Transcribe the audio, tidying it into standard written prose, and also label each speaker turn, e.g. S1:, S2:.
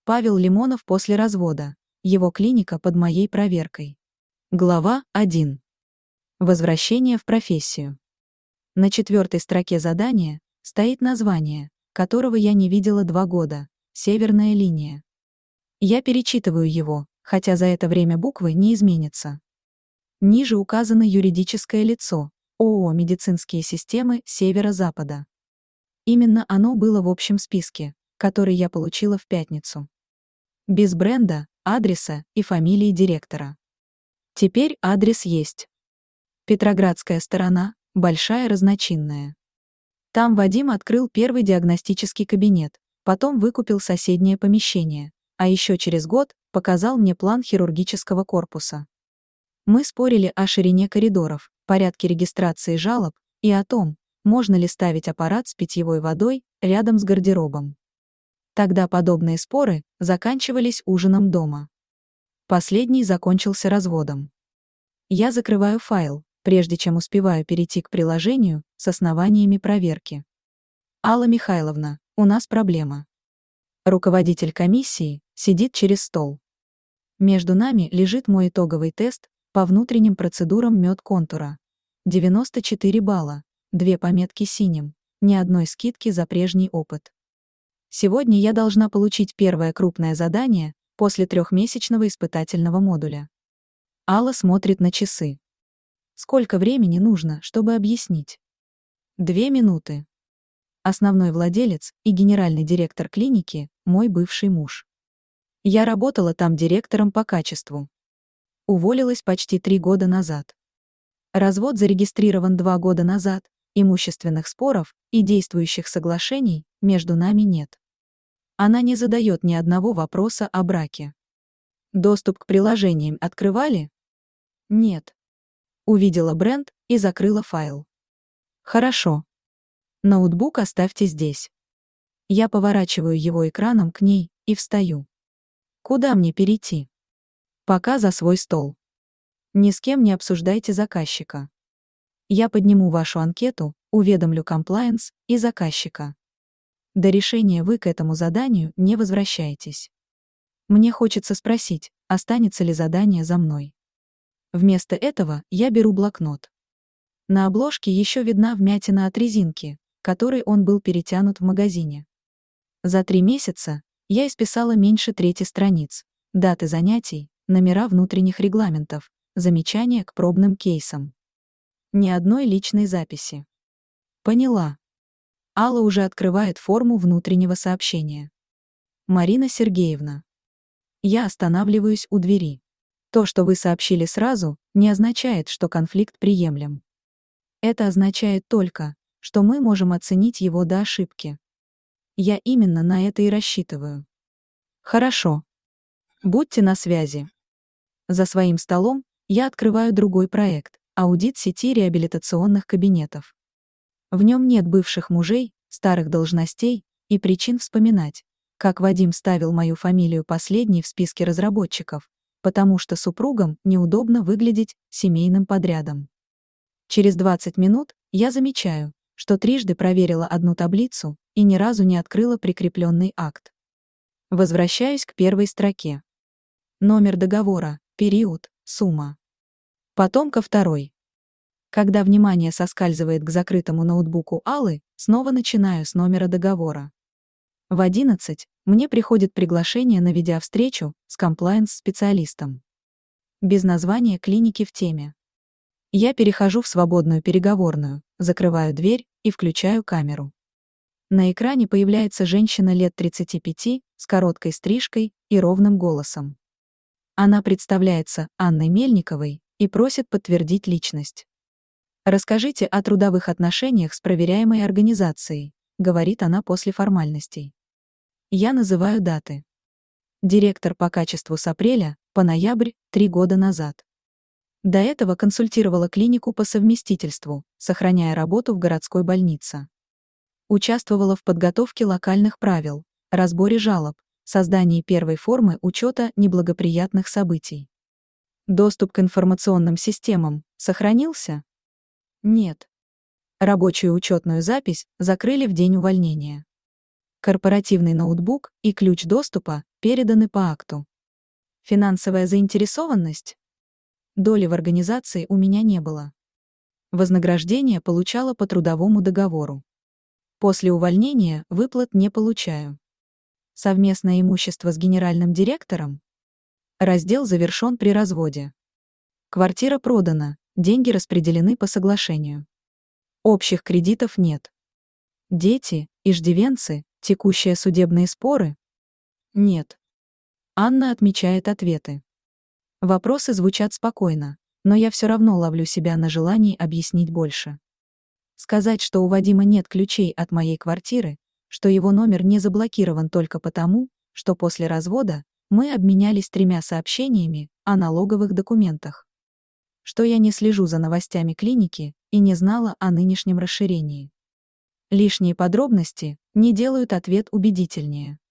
S1: Павел Лимонов после развода. Его клиника под моей проверкой. Глава 1. Возвращение в профессию. На 4-й строке задания стоит название, которого я не видела 2 года – «Северная линия». Я перечитываю его, хотя за это время буквы не изменятся. Ниже указано юридическое лицо – ООО «Медицинские системы Северо-Запада». Именно оно было в общем списке, который я получила в пятницу. Без бренда, адреса и фамилии директора. Теперь адрес есть. Петроградская сторона, Большая Разночинная. Там Вадим открыл первый диагностический кабинет, потом выкупил соседнее помещение, а еще через год показал мне план хирургического корпуса. Мы спорили о ширине коридоров, порядке регистрации жалоб и о том, можно ли ставить аппарат с питьевой водой рядом с гардеробом. Тогда подобные споры заканчивались ужином дома. Последний закончился разводом. Я закрываю файл, прежде чем успеваю перейти к приложению с основаниями проверки. Алла Михайловна, у нас проблема. Руководитель комиссии сидит через стол. Между нами лежит мой итоговый тест по внутренним процедурам медконтура. 94 балла, 2 пометки синим, ни одной скидки за прежний опыт. Сегодня я должна получить первое крупное задание после 3-месячного испытательного модуля. Алла смотрит на часы. Сколько времени нужно, чтобы объяснить? 2 минуты. Основной владелец и генеральный директор клиники – мой бывший муж. Я работала там директором по качеству. Уволилась почти 3 года назад. Развод зарегистрирован 2 года назад, имущественных споров и действующих соглашений между нами нет. Она не задает ни одного вопроса о браке. Доступ к приложениям открывали? Нет. Увидела бренд и закрыла файл. Хорошо. Ноутбук оставьте здесь. Я поворачиваю его экраном к ней и встаю. Куда мне перейти? Пока за свой стол. Ни с кем не обсуждайте заказчика. Я подниму вашу анкету, уведомлю комплаенс и заказчика. До решения вы к этому заданию не возвращаетесь. Мне хочется спросить, останется ли задание за мной. Вместо этого я беру блокнот. На обложке еще видна вмятина от резинки, которой он был перетянут в магазине. За 3 месяца я исписала меньше 1/3 страниц, даты занятий, номера внутренних регламентов, замечания к пробным кейсам. Ни одной личной записи. Поняла. Алла уже открывает форму внутреннего сообщения. Марина Сергеевна. Я останавливаюсь у двери. То, что вы сообщили сразу, не означает, что конфликт приемлем. Это означает только, что мы можем оценить его до ошибки. Я именно на это и рассчитываю. Хорошо. Будьте на связи. За своим столом я открываю другой проект – аудит сети реабилитационных кабинетов. В нем нет бывших мужей, старых должностей и причин вспоминать, как Вадим ставил мою фамилию последней в списке разработчиков, потому что супругам неудобно выглядеть семейным подрядом. Через 20 минут я замечаю, что трижды проверила одну таблицу и ни разу не открыла прикрепленный акт. Возвращаюсь к первой строке. Номер договора, период, сумма. Потом ко второй. Когда внимание соскальзывает к закрытому ноутбуку Аллы, снова начинаю с номера договора. В 11 мне приходит приглашение на видеовстречу с комплаенс-специалистом. Без названия клиники в теме. Я перехожу в свободную переговорную, закрываю дверь и включаю камеру. На экране появляется женщина лет 35 с короткой стрижкой и ровным голосом. Она представляется Анной Мельниковой и просит подтвердить личность. «Расскажите о трудовых отношениях с проверяемой организацией», — говорит она после формальностей. Я называю даты. Директор по качеству с апреля по ноябрь 3 года назад. До этого консультировала клинику по совместительству, сохраняя работу в городской больнице. Участвовала в подготовке локальных правил, разборе жалоб, создании первой формы учета неблагоприятных событий. Доступ к информационным системам сохранился? Нет. Рабочую учетную запись закрыли в день увольнения. Корпоративный ноутбук и ключ доступа переданы по акту. Финансовая заинтересованность? Доли в организации у меня не было. Вознаграждение получала по трудовому договору. После увольнения выплат не получаю. Совместное имущество с генеральным директором? Раздел завершен при разводе. Квартира продана, деньги распределены по соглашению. Общих кредитов нет. Дети, иждивенцы, текущие судебные споры? Нет. Анна отмечает ответы. Вопросы звучат спокойно, но я все равно ловлю себя на желании объяснить больше. Сказать, что у Вадима нет ключей от моей квартиры, что его номер не заблокирован только потому, что после развода мы обменялись 3 сообщениями о налоговых документах. Что я не слежу за новостями клиники и не знала о нынешнем расширении. Лишние подробности не делают ответ убедительнее.